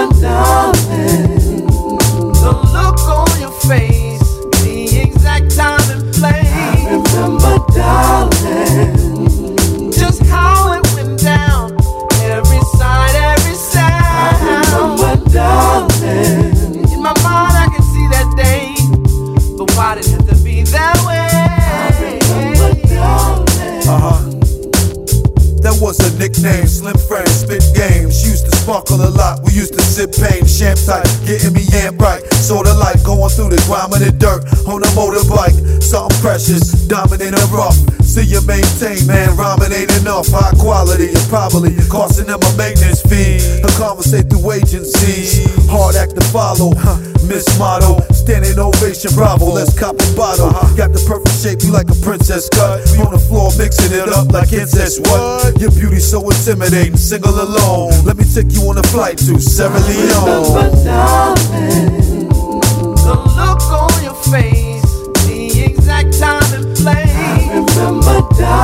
darling, the look on your face, the exact time and place. I remember, darling, just how it went down. Every side, every sound. I remember, darling, in my mind I can see that day, but why did it have to be that way? I remember, darling. That was a nickname, Slim Friend, spit games. Used to sparkle a lot, we used to sip pain. Sham tight, getting me amped right. Sorta like going through the grime and the dirt on a motorbike. Something precious, dominant and rough. See you maintain, man, rhyming ain't enough. High quality and probably costing them a maintenance fee. A conversate through agencies, hard act to follow. Miss Motto, standing ovation, bravo, let's cop a bottle. Got the perfect shape, you like a princess cut. On the floor, mixing it up like incest, what? Your beauty's so intimidating, single alone. Let me take you on a flight to Sierra Leone. Remember, darling, the look on your face, the exact time and place. I remember,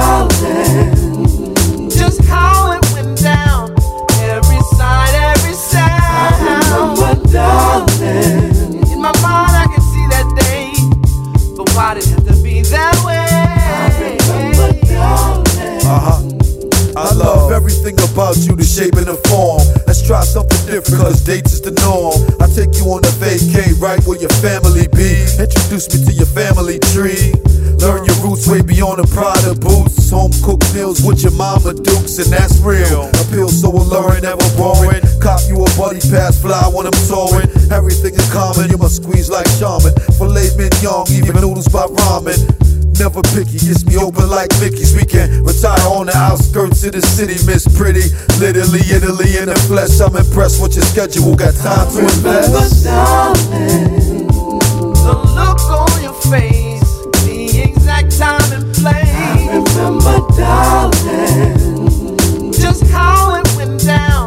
darling, just how it went down. Every side, every sound. I remember, darling, in my mind I can see that day, but why did it have to be that way? I remember, darling. I love everything about you, the shape and the form. Let's try something different, cause dates is the norm. I take you on a vacay, right where your family be. Introduce me to your family tree. Learn your roots way beyond the Prada boots. Home cooked meals with your mama dukes, and that's real. Appeal so alluring, never boring. Cop you a buddy pass, fly when I'm touring. Everything is common, you must squeeze like shaman. Filet mignon, even noodles by ramen. Never picky, gets me open like Mickey's. We can retire on the outskirts of the city, Miss Pretty. Literally, Italy in the flesh. I'm impressed with your schedule, got time to invest. Remember, darling, the look on your face, the exact time and place. I remember, darling, just how it went down.